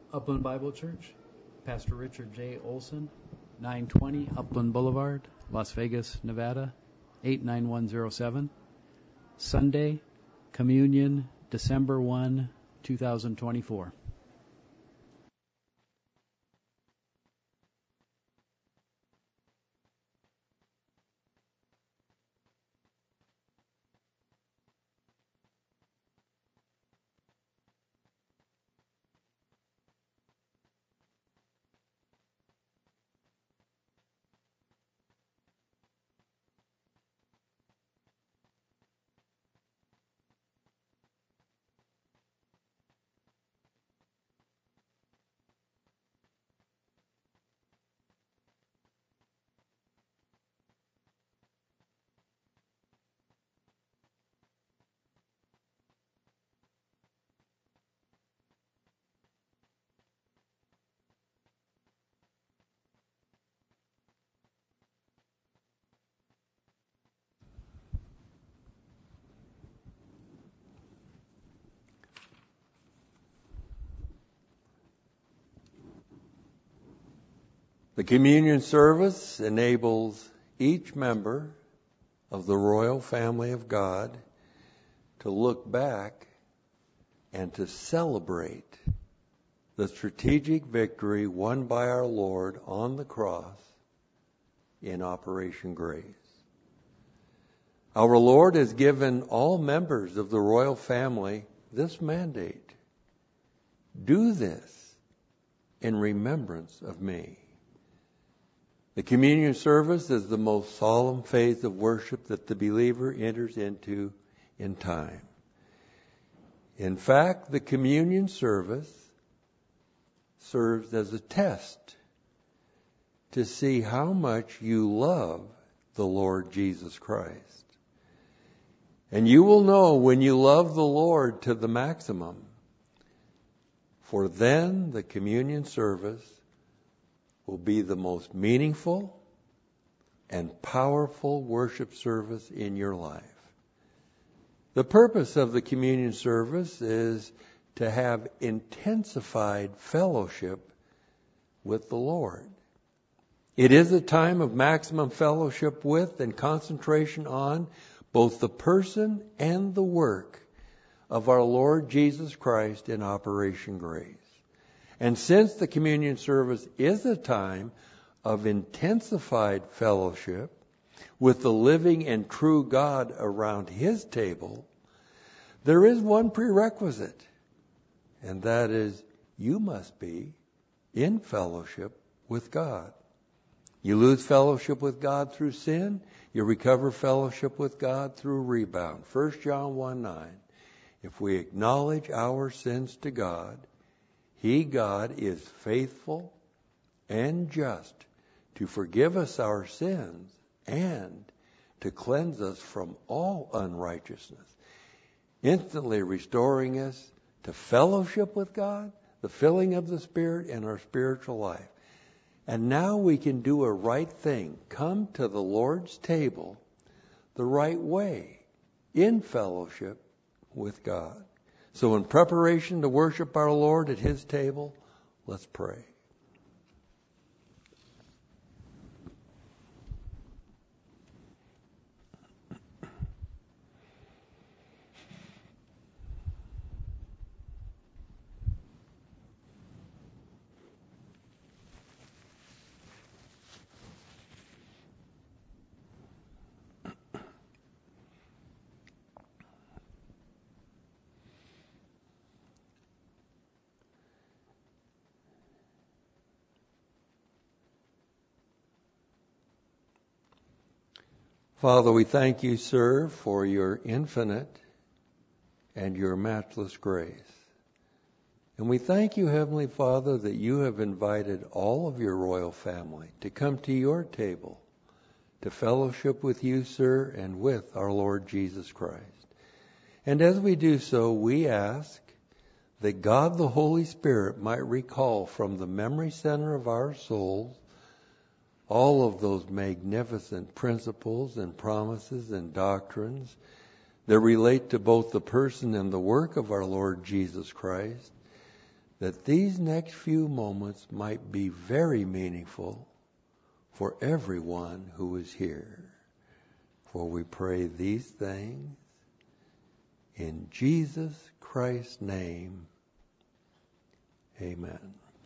Upland Bible Church, Pastor Richard J. Olson, 920 Upland Boulevard, Las Vegas, Nevada, 89107. Sunday, Communion, December 1, 2024. The communion service enables each member of the royal family of God to look back and to celebrate the strategic victory won by our Lord on the cross in Operation Grace. Our Lord has given all members of the royal family this mandate: do this in remembrance of me. The communion service is the most solemn phase of worship that the believer enters into in time. In fact, the communion service serves as a test to see how much you love the Lord Jesus Christ. And you will know when you love the Lord to the maximum, for then the communion service will be the most meaningful and powerful worship service in your life. The purpose of the communion service is to have intensified fellowship with the Lord. It is a time of maximum fellowship with and concentration on both the person and the work of our Lord Jesus Christ in Operation Grace. And since the communion service is a time of intensified fellowship with the living and true God around His table, there is one prerequisite, and that is you must be in fellowship with God. You lose fellowship with God through sin, you recover fellowship with God through rebound. 1 John 1:9. If we acknowledge our sins to God, He, God, is faithful and just to forgive us our sins and to cleanse us from all unrighteousness, instantly restoring us to fellowship with God, the filling of the Spirit in our spiritual life. And now we can do a right thing, come to the Lord's table the right way, in fellowship with God. So in preparation to worship our Lord at His table, let's pray. Father, we thank you, sir, for your infinite and your matchless grace. And we thank you, Heavenly Father, that you have invited all of your royal family to come to your table to fellowship with you, sir, and with our Lord Jesus Christ. And as we do so, we ask that God the Holy Spirit might recall from the memory center of our souls all of those magnificent principles and promises and doctrines that relate to both the person and the work of our Lord Jesus Christ, that these next few moments might be very meaningful for everyone who is here. For we pray these things in Jesus Christ's name. Amen.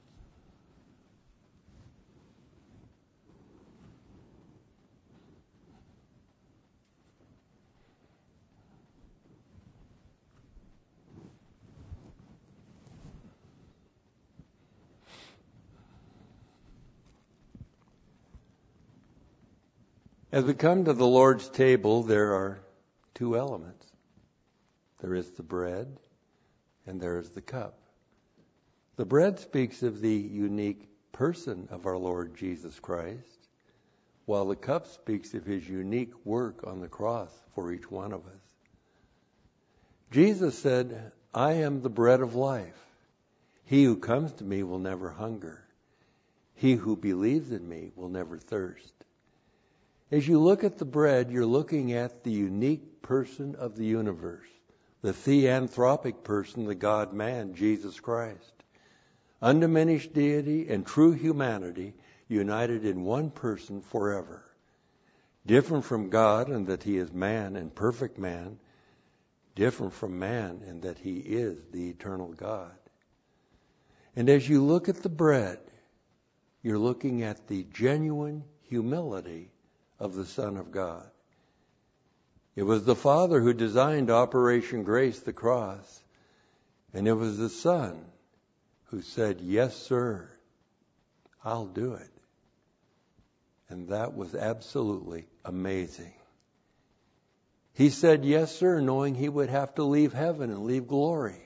As we come to the Lord's table, there are two elements. There is the bread and there is the cup. The bread speaks of the unique person of our Lord Jesus Christ, while the cup speaks of his unique work on the cross for each one of us. Jesus said, I am the bread of life. He who comes to me will never hunger. He who believes in me will never thirst. As you look at the bread, you're looking at the unique person of the universe, the theanthropic person, the God-man, Jesus Christ. Undiminished deity and true humanity united in one person forever. Different from God in that he is man and perfect man. Different from man in that he is the eternal God. And as you look at the bread, you're looking at the genuine humility of the Son of God. It was the Father who designed Operation Grace, the cross, and it was the Son who said, yes, sir, I'll do it. And that was absolutely amazing. He said, yes, sir, knowing he would have to leave heaven and leave glory.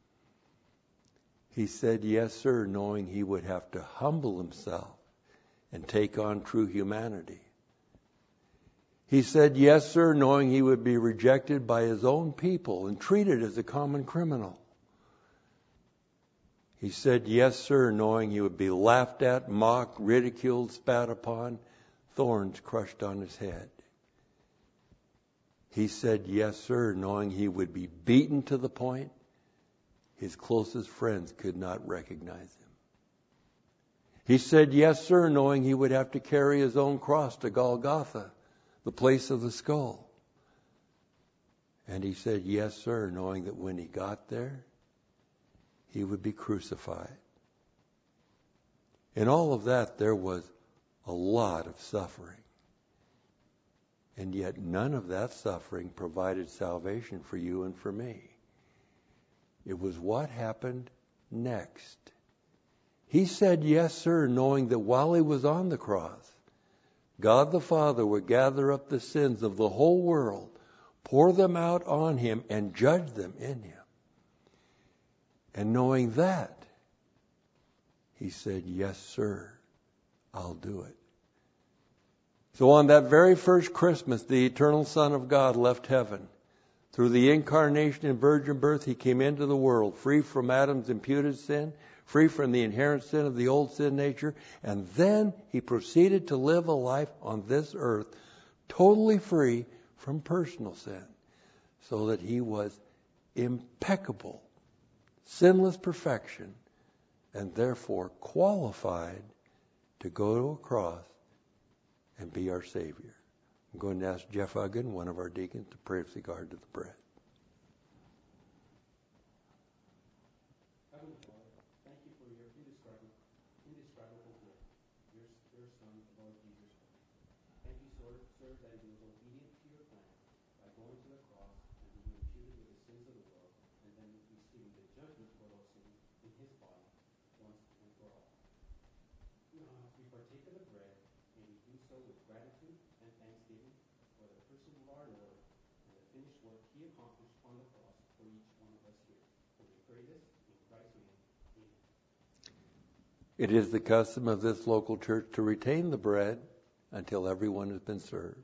He said, yes, sir, knowing he would have to humble himself and take on true humanity. He said, yes, sir, knowing he would be rejected by his own people and treated as a common criminal. He said, yes, sir, knowing he would be laughed at, mocked, ridiculed, spat upon, thorns crushed on his head. He said, yes, sir, knowing he would be beaten to the point his closest friends could not recognize him. He said, yes, sir, knowing he would have to carry his own cross to Golgotha, the place of the skull. And he said, yes, sir, knowing that when he got there, he would be crucified. In all of that, there was a lot of suffering. And yet none of that suffering provided salvation for you and for me. It was what happened next. He said, yes, sir, knowing that while he was on the cross, God the Father would gather up the sins of the whole world, pour them out on him, and judge them in him. And knowing that, he said, yes, sir, I'll do it. So on that very first Christmas, the eternal Son of God left heaven. Through the incarnation and virgin birth, he came into the world, free from Adam's imputed sin, free from the inherent sin of the old sin nature, and then he proceeded to live a life on this earth totally free from personal sin, so that he was impeccable, sinless perfection, and therefore qualified to go to a cross and be our Savior. I'm going to ask Jeff Uggan, one of our deacons, to pray with regard to the bread. It is the custom of this local church to retain the bread until everyone has been served.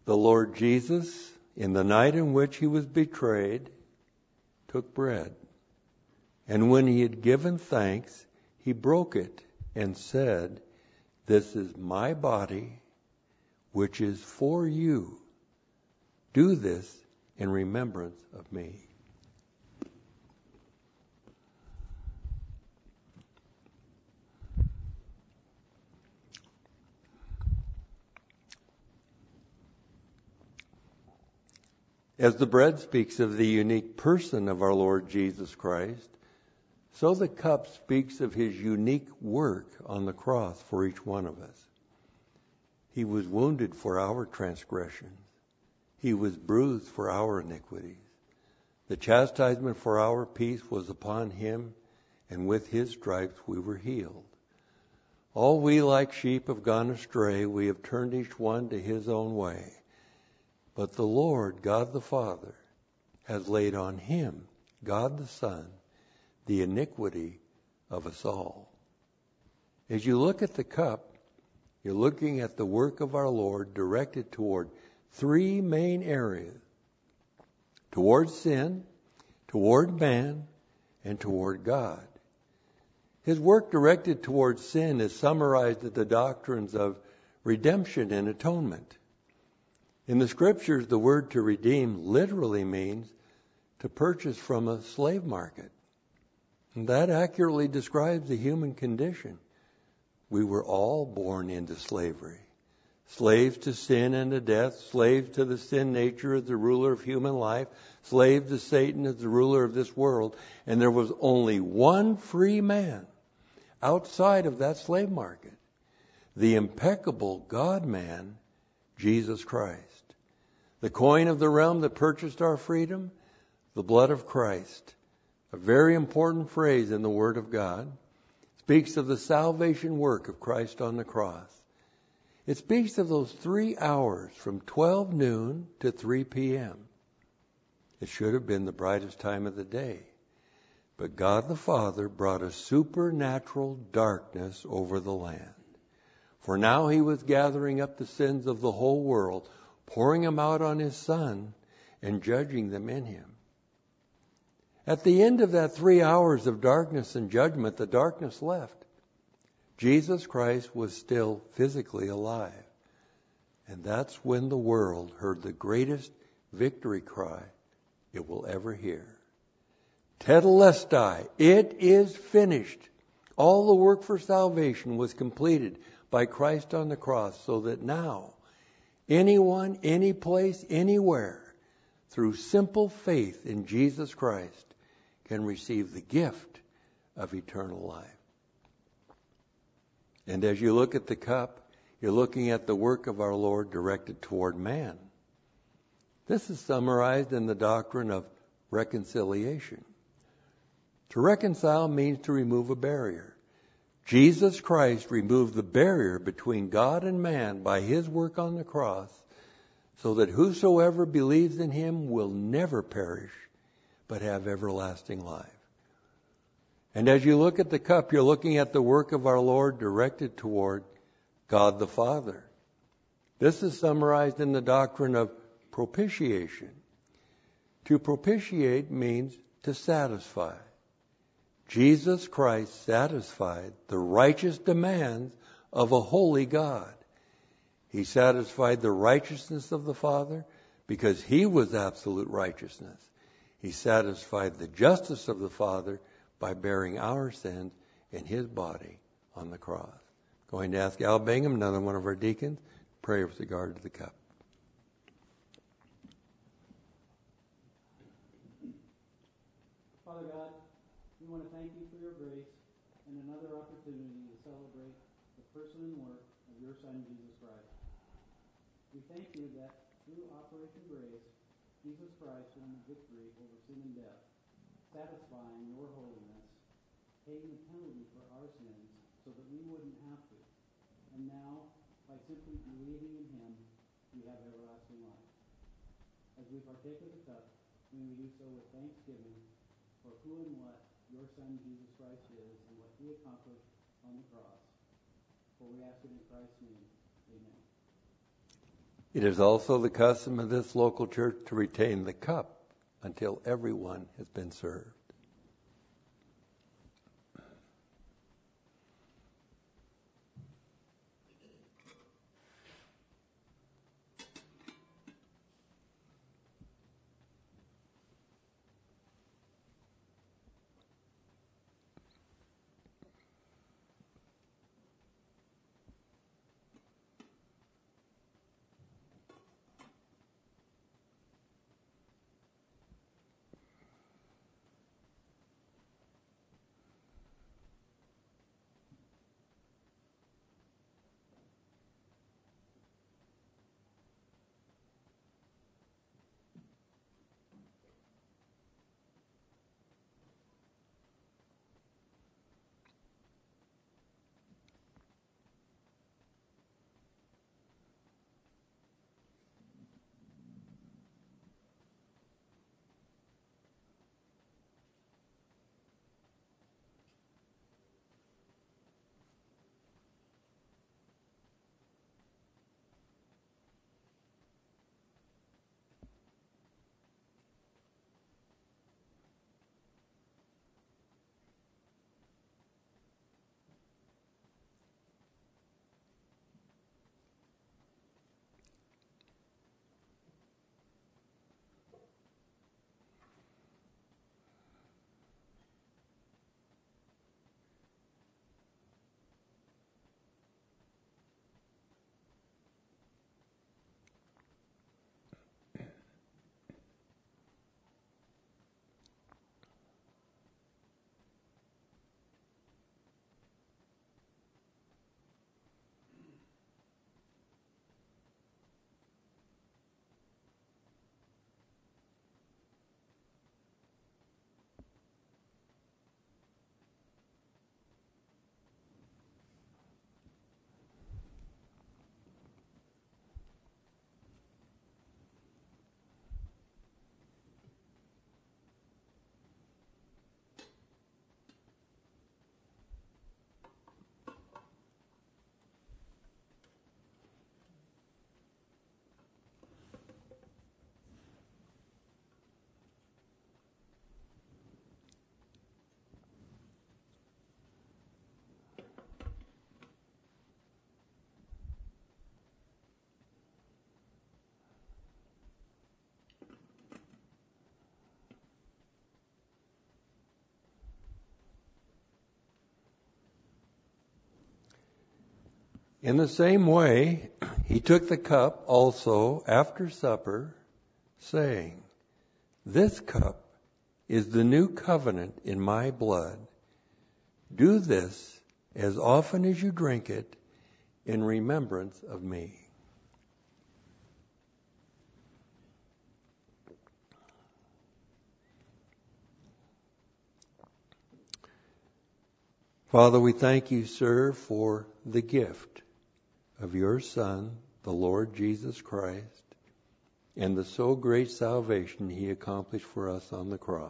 The Lord Jesus, in the night in which he was betrayed, took bread. And when he had given thanks, he broke it and said, "This is my body, which is for you. Do this in remembrance of me." As the bread speaks of the unique person of our Lord Jesus Christ, so the cup speaks of his unique work on the cross for each one of us. He was wounded for our transgressions. He was bruised for our iniquities. The chastisement for our peace was upon him, and with his stripes we were healed. All we like sheep have gone astray. We have turned each one to his own way. But the Lord, God the Father, has laid on him, God the Son, the iniquity of us all. As you look at the cup, you're looking at the work of our Lord directed toward three main areas: toward sin, toward man, and toward God. His work directed toward sin is summarized in the doctrines of redemption and atonement. In the scriptures, the word to redeem literally means to purchase from a slave market. And that accurately describes the human condition. We were all born into slavery. Slaves to sin and to death, slaves to the sin nature as the ruler of human life, slaves to Satan as the ruler of this world. And there was only one free man outside of that slave market: the impeccable God-man, Jesus Christ. The coin of the realm that purchased our freedom, the blood of Christ. A very important phrase in the Word of God. Speaks of the salvation work of Christ on the cross. It speaks of those 3 hours from 12 noon to 3 p.m. It should have been the brightest time of the day. But God the Father brought a supernatural darkness over the land. For now he was gathering up the sins of the whole world, pouring them out on his Son, and judging them in him. At the end of that 3 hours of darkness and judgment, the darkness left. Jesus Christ was still physically alive. And that's when the world heard the greatest victory cry it will ever hear. Tetelestai, it is finished. All the work for salvation was completed by Christ on the cross, so that now anyone, any place, anywhere, through simple faith in Jesus Christ, can receive the gift of eternal life. And as you look at the cup, you're looking at the work of our Lord directed toward man. This is summarized in the doctrine of reconciliation. To reconcile means to remove a barrier. Jesus Christ removed the barrier between God and man by his work on the cross, so that whosoever believes in him will never perish, but have everlasting life. And as you look at the cup, you're looking at the work of our Lord directed toward God the Father. This is summarized in the doctrine of propitiation. To propitiate means to satisfy. Jesus Christ satisfied the righteous demands of a holy God. He satisfied the righteousness of the Father because he was absolute righteousness. He satisfied the justice of the Father by bearing our sins in his body on the cross. Going to ask Al Bingham, another one of our deacons, pray with regard to the cup. Father God, we want to thank you for your grace and another opportunity to celebrate the person and work of your Son, Jesus Christ. We thank you that through Operation Grace, Jesus Christ won the victory over sin and death, satisfying your holiness, paying the penalty for our sins so that we wouldn't have to. And now, by simply believing in him, we have everlasting life. As we partake of the cup, may we do so with thanksgiving for who and what your Son, Jesus Christ, is and what he accomplished on the cross. For we ask it in Christ's name. Amen. It is also the custom of this local church to retain the cup until everyone has been served. In the same way, he took the cup also after supper, saying, "This cup is the new covenant in my blood. Do this as often as you drink it in remembrance of me." Father, we thank you, sir, for the gift of your Son, the Lord Jesus Christ, and the so great salvation he accomplished for us on the cross.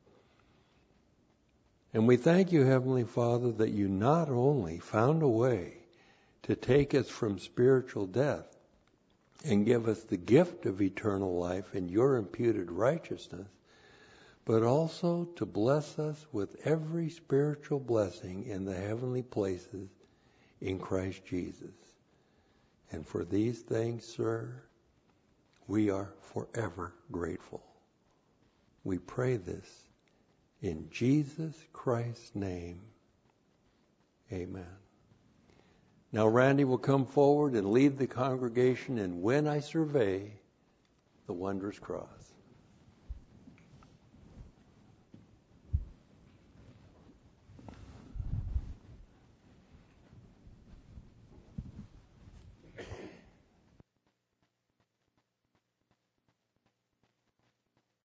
And we thank you, Heavenly Father, that you not only found a way to take us from spiritual death and give us the gift of eternal life and your imputed righteousness, but also to bless us with every spiritual blessing in the heavenly places in Christ Jesus. And for these things, sir, we are forever grateful. We pray this in Jesus Christ's name. Amen. Now Randy will come forward and lead the congregation in "When I Survey the Wondrous Cross."